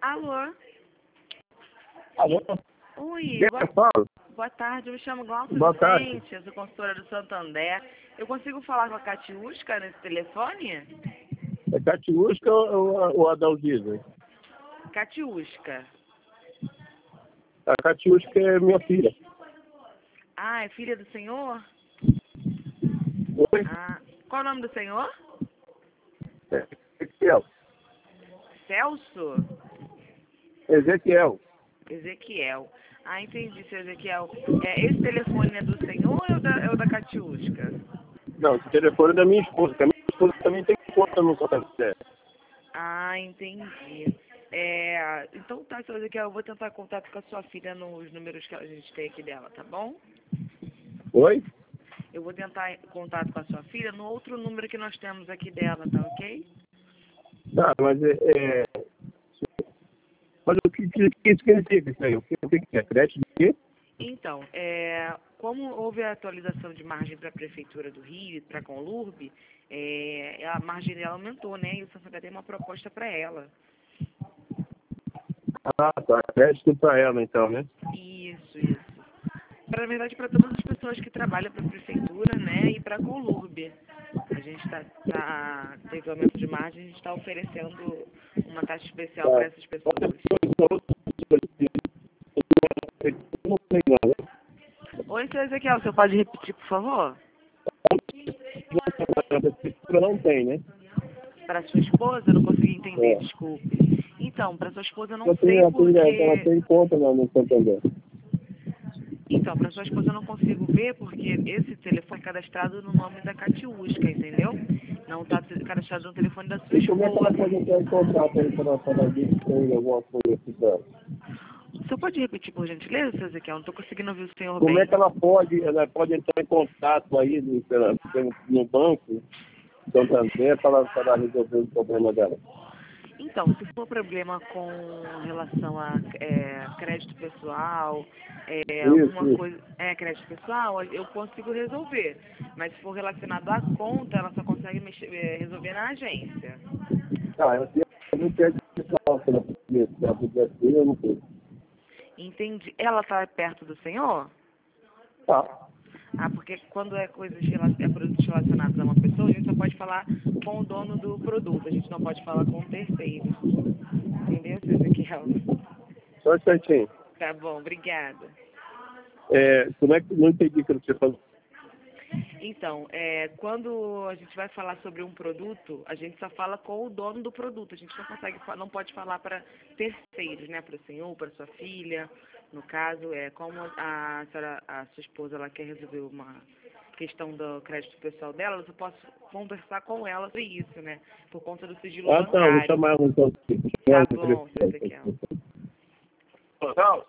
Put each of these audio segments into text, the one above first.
Alô? Alô? Oi, Quem fala? boa tarde. Eu me chamo Glaucia Boa tarde. Vicente, eu sou consultora do Santander. Eu consigo falar com a Catiusca nesse telefone? É Catiusca ou Adalgisa? Catiusca. A Catiusca é minha filha. Ah, é filha do senhor? Oi? Ah, qual é o nome do senhor? Ezequiel. Celso? Ezequiel. Ezequiel. Ah, entendi, seu Ezequiel. Esse telefone é do senhor ou é o da Catiusca? Não, esse telefone é da minha esposa, que a minha esposa também tem conta no Santander. Ah, entendi. Então tá, seu Ezequiel, eu vou tentar contato com a sua filha nos números que a gente tem aqui dela, tá bom? Oi? Eu vou tentar contato com a sua filha no outro número que nós temos aqui dela, tá ok? Tá, mas o que significa isso aí? O que é? Crédito de quê? Então, como houve a atualização de margem para a Prefeitura do Rio e para a Conlurb, a margem dela aumentou, né? E o Santander tem uma proposta para ela. Ah, tá. Crédito para ela, então, né? Isso. Na verdade, para todas as pessoas que trabalham para a Prefeitura, né? E para a Conlurb. A gente teve aumento de margem, a gente está oferecendo uma taxa especial para Tá. essas pessoas. Eu não sei não, né? Oi, seu Ezequiel, você pode repetir, por favor? Prefeitura não tem, né? Para sua esposa, eu não consegui entender, É. desculpe. Então, para sua esposa eu não Ela sei ela porque... tem conta no Santander. Então, para sua esposa eu não consigo ver porque esse telefone é cadastrado no nome da Catiusca, entendeu? Não está cadastrado no telefone da sua E como é que ela esposa. pode entrar em contato aí para ver se tem alguma coisa assim dela? O senhor pode repetir, por gentileza, seu Ezequiel? Não estou conseguindo ouvir o senhor Como é bem. que ela pode entrar em contato aí no banco Santander para resolver o problema dela? Então, se for problema com relação a crédito pessoal, alguma Isso. coisa, crédito pessoal, eu consigo resolver. Mas se for relacionado à conta, ela só consegue resolver na agência. Ah, ela tem algum crédito pessoal, se ela puder ter, eu não sei. Entendi. Ela está perto do senhor? Tá. Ah, porque quando é produtos relacionados a uma pessoa, a gente só pode falar com o dono do produto, a gente não pode falar com terceiros. Entendeu, seu Ezequiel? Só um instantinho. Tá bom, obrigada. Como é que não entendi o que você falou? Então, quando a gente vai falar sobre um produto, a gente só fala com o dono do produto. A gente não pode falar para terceiros, né? Para o senhor, para sua filha. No caso, como a sua esposa, ela quer resolver uma questão do crédito pessoal dela, eu só posso conversar com ela sobre isso, né? Por conta do sigilo Ah, tá, vou bancário. chamar ela então. Tá bom, seu Ezequiel. Não,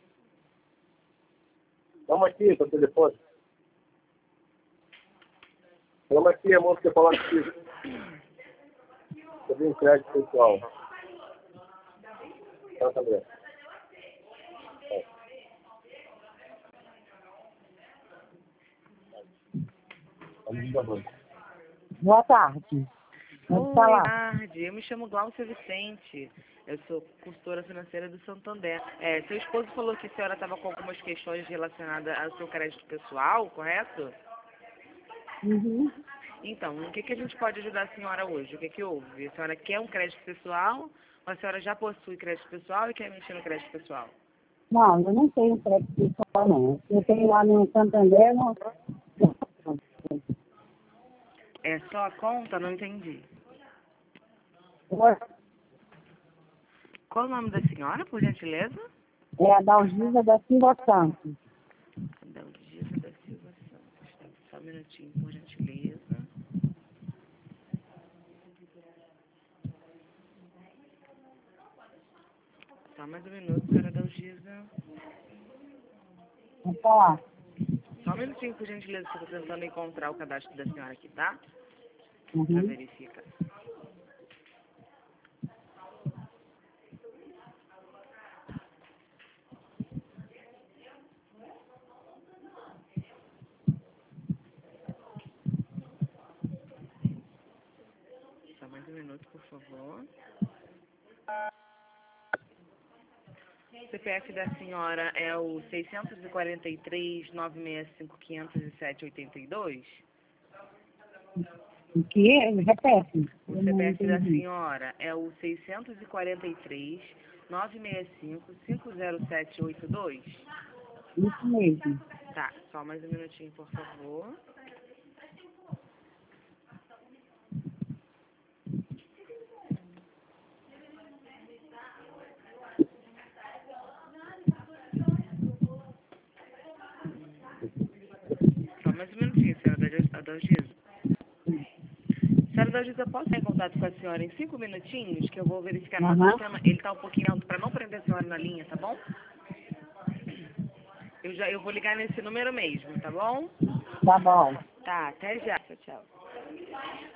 vamos aqui, seu telefone. Vamos aqui, a moça quer falar contigo. Sobre um crédito pessoal. Tá, André. Vamos dar banho. Boa tarde. Pode Boa falar. tarde, eu me chamo Glaucia Vicente, eu sou consultora financeira do Santander. Seu esposo falou que a senhora estava com algumas questões relacionadas ao seu crédito pessoal, correto? Uhum. Então, o que a gente pode ajudar a senhora hoje? O que houve? A senhora quer um crédito pessoal ou a senhora já possui crédito pessoal e quer mexer no crédito pessoal? Não, eu não tenho crédito pessoal, não. Eu tenho lá no Santander, não. É só a conta? Não entendi. Qual o nome da senhora, por gentileza? É a Dalgisa da Silva Santos. Adalgisa da Silva Santos. Tá, só um minutinho, por gentileza. Só mais um minuto, senhora Adalgisa. Pode falar. Só um minutinho, por gentileza, que eu estou tentando encontrar o cadastro da senhora aqui, tá? Para Uhum. verificar. Só mais um minuto, por favor. CPF da senhora é o 643-965-507-82? O que é? Repete. O CPF da senhora é o 643-965-507-82? Isso mesmo. Tá, só mais um minutinho, por favor. Só mais um minutinho, senhora Adalgisa. Senhora Adalgisa, posso entrar em contato com a senhora em 5 minutinhos, que eu vou verificar no Aham. sistema. Ele tá um pouquinho alto para não prender a senhora na linha, tá bom? Eu vou ligar nesse número mesmo, tá bom? Tá bom. Tá, até já. Tchau, tchau.